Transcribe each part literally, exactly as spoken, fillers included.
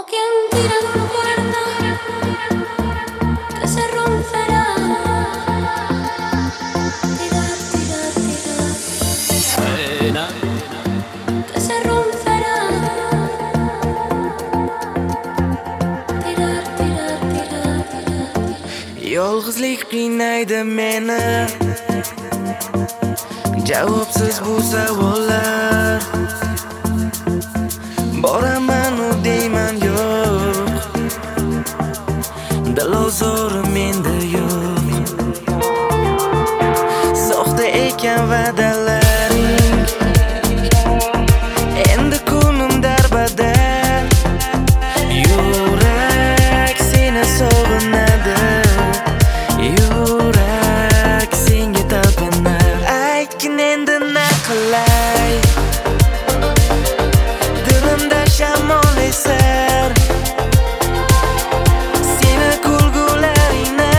quien tira tu puerta que se romperá. Tirar, tirar, tirar. Suena. Que se romperá. Tirar, tirar, tirar, tirar. Yolg'izlik qiynaydi meni, javobsiz bu savollar. Boraman u deyman yo'q, dil ozori menda yo'q. Soxta ekan va'dalaring, endi ko'nglim darbadar. Yurak seni sog'inadi, yurak senga talpinar. Aytgin endi nima qilay, dilimda shamol esar. Seni kulgularingni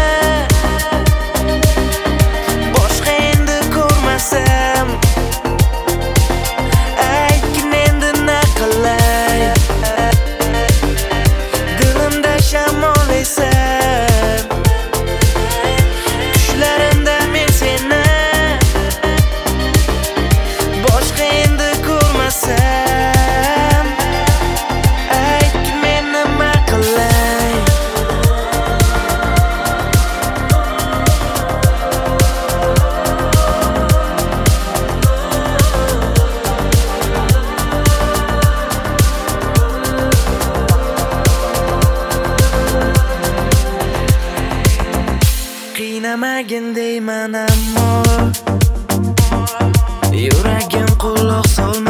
boshqa endi ko'rmasam. Aytgin endi nima qilay, dilimda shamol esar. Tushlarimda men seni boshqa endi ko'rmasam. Aytgin men nima qilay. Qiynamagin deyman ammo yuragim quloq solmaydi.